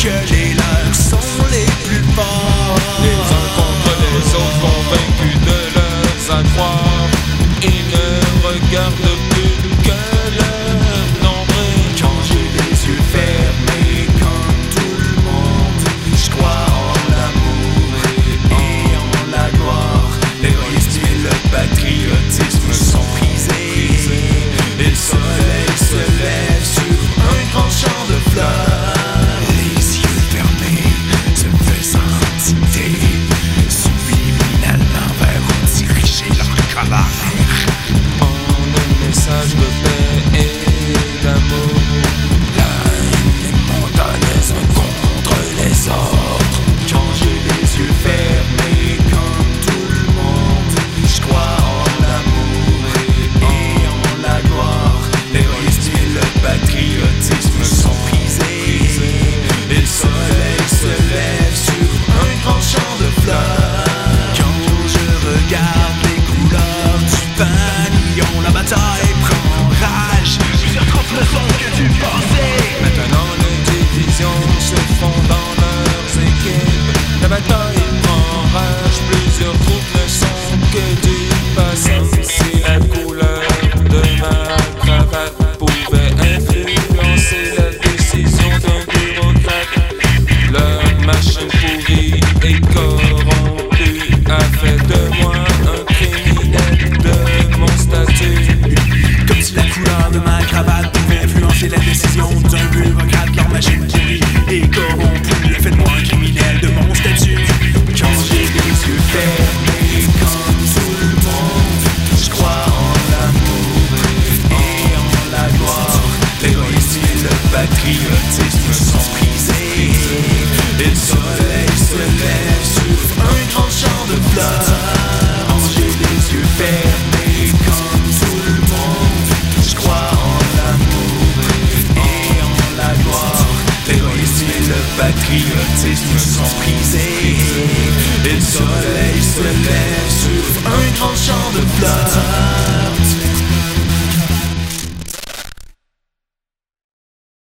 que les leurs sont les plus forts. Les uns contre les autres, convaincus de leurs accroires. Ils ne regardent plus que leur nombril. Quand j'ai les yeux fermés comme tout le monde, je crois en l'amour et en la gloire. L'égoïsme et le patriotisme sont brisés. Et le soleil se lève sur un grand champ de fleurs. Les yeux fermés, se faisant intimider, subliminalement vers où diriger leur colère. En un message de paix et d'amour. La haine est montagne les uns contre les autres. Quand j'ai les yeux fermés comme tout le monde, je crois en l'amour et en la gloire. L'égoïsme et le patriotisme sont brisés. Et le soleil se lève sur un grand champ de fleurs. Quand je regarde les couleurs du pavillon, la bataille prend rage. Plusieurs troupes ne sont que du passé. Maintenant les divisions se font dans leurs équipes. La bataille prend rage, plusieurs troupes ne sont que du passé. Si la couleur de ma cravate pouvait influencer la décision d'un bureaucrate, leur machine pourrie et corrompue a fait de moi un criminel de mon statut. Comme si la couleur de ma cravate pouvait influencer la décision d'un bureaucrate. Leur machine pourrie et corrompue a fait de moi un criminel de mon statut. Quand j'ai les yeux fermés comme tout le monde, je crois en l'amour et en la gloire. L'égoïsme et le patriotisme sont brisés. Et le soleil se lève sur un grand champ de fleurs. Quand j'ai les yeux fermés comme tout le monde, je crois en l'amour et en la gloire. L'égoïsme et le patriotisme sont brisés. Et le soleil se lève sur un grand champ de fleurs.